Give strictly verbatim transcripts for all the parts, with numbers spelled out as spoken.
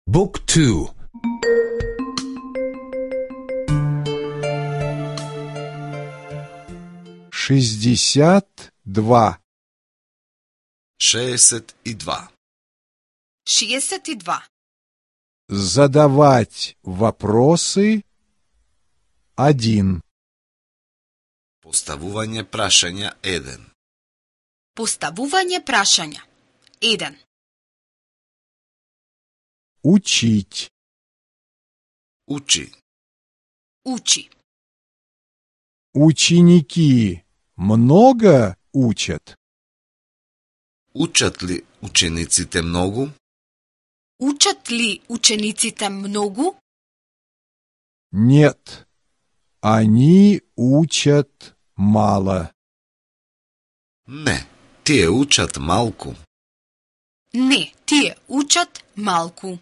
بوك تو шестьдесят два. шестьдесят два. шестьдесят два. Задавать вопросы один. Поставување прашања еден. Поставување прашања еден. Учить. Учи. Учи. Ученики много учат? Учат ли учениците многу? Учат ли учениците многу? Нет. Они учат мало. Не, тие учат малку. Не, тие учат малку.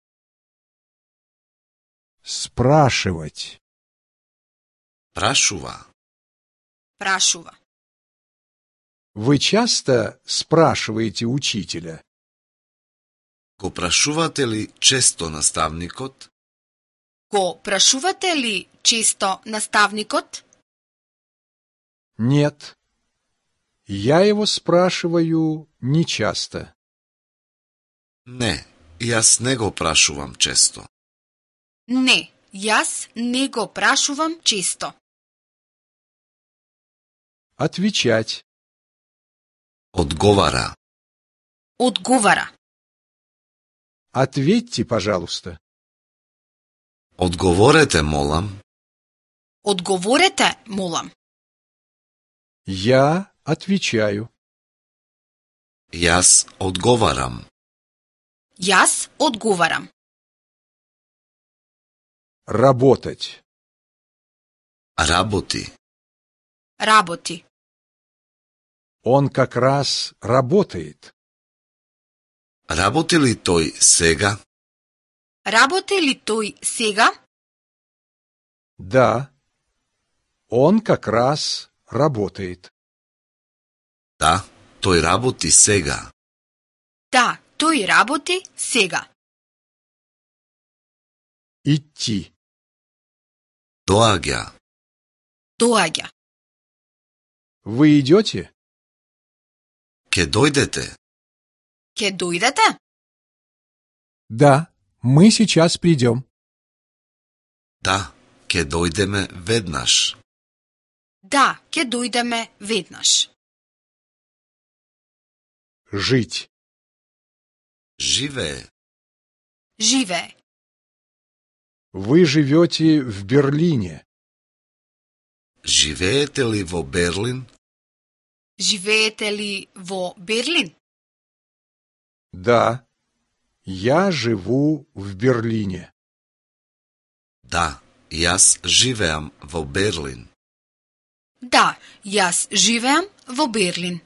Спрашивать. Прашува. Прашува. Вы часто спрашиваете учителя? Го прашувате ли често наставникот? Го прашувате ли често наставникот? Нет. Я его спрашиваю нечасто. Не, јас не го прашувам често. Не, јас не го прашувам често. Отвечать. Одговара. Одговара. Ответьте, пожалуйста. Одговорете, молам. Одговорете, молам. Я отвечаю. Јас одговарам. Јас одговарам. Работать. Работи. Работи. Он как раз работает. Работи ли тој сега? Работи ли тој сега? Да. Он как раз работает. Да, тој работи сега. Да, тој работи сега. Идти. Доаѓа. Доаѓа. Вы идете? Ке дојдете? Ке дојдете? Да, мы сейчас придем. Да, ке дојдеме веднаш. Да, ке дојдеме веднаш. Жить. Живее. Живее. Вы живете в Берлине. Живеете ли во Берлин? Живеете ли во Берлин? Да, я живу в Берлине. Да, јас живеам во Берлин. Да, јас живеам во Берлин.